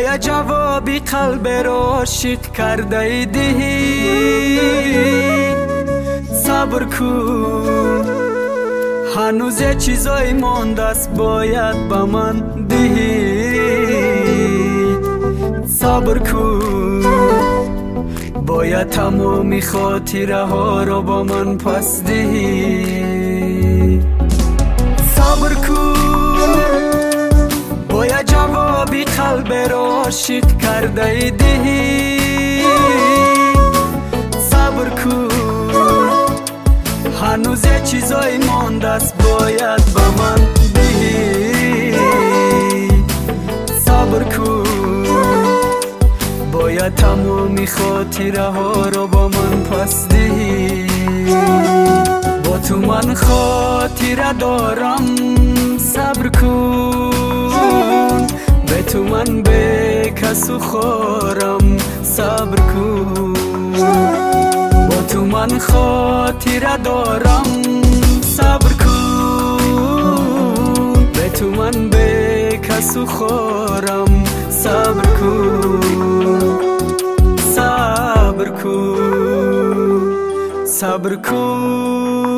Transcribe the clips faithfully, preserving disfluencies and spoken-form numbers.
باید جوابی قلب را عاشق کرده دهی. صبر کن هنوز یه چیزایی مانده است باید با من دهی. صبر کن باید تمامی خاطره ها را با من پس دهی. صبر کن باید جوابی قلب را عاشق کرده دهی. صبر کن هنوز یه چیزایی مانده است باید با من دهی. صبر کن باید تمامی خاطره ها را با من پس دهی. با تو من خاطره دارم صبر کن. به تو من به کس و خارم صبر کن. با تو من خاطره دارم صبر کن. به تو من به کس و خارم صبر کن. صبر کن صبر کن.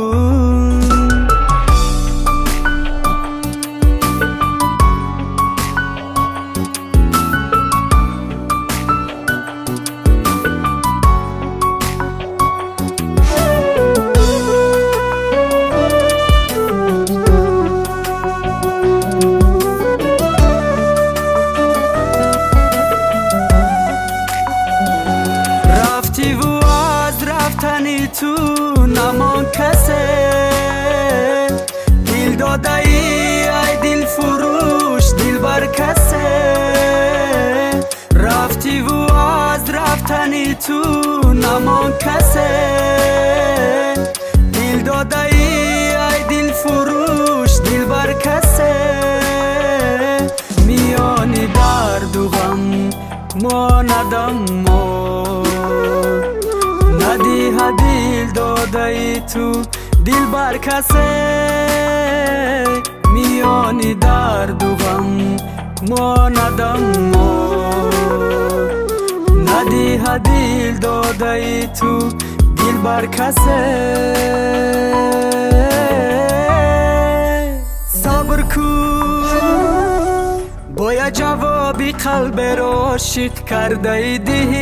تو نمان کسه دل داده ای ای دل فروش دل بر کسه. رفتی و از رفتنی تو نمان کسه دل داده ای ای دل فروش دل بر کسه. میانی درد و غم ما ندم ما ندی دل داده ای تو دل بر کسه. میانی درد و غم ما ندم ما ندی دل داده ای تو دل بر کسه. صبر کن باید جوابی قلب را عاشق کرده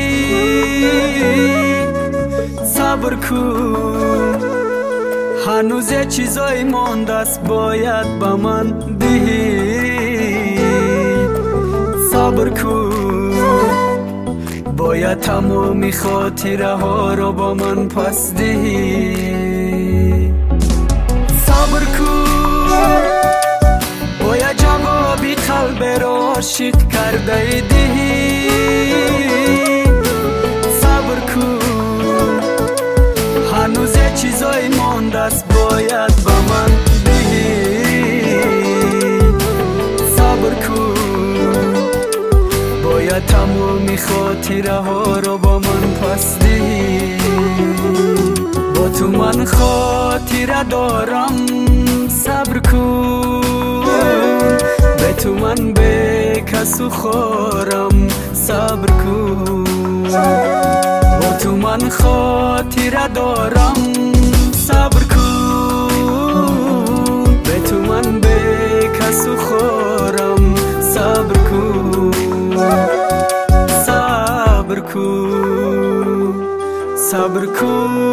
دهی. صبر کن هنوز یه چیزایی مانده است باید با من دهی. صبر کن باید تمامی خاطره ها را با من پس دهی. صبر کن باید جوابی قلب را عاشق کرده دهی. صبر کن هنوز یه چیزایی مانده است باید با من دهی. صبر کن باید تمامی خاطره ها را با من پس دهی. با تو من خاطره دارم صبر کن. به تو من به کس و خارم صبر کن. با تو من خاطره دارم صبر کن. به تو من به کس و خارم صبر کن. صبر کن صبر کن.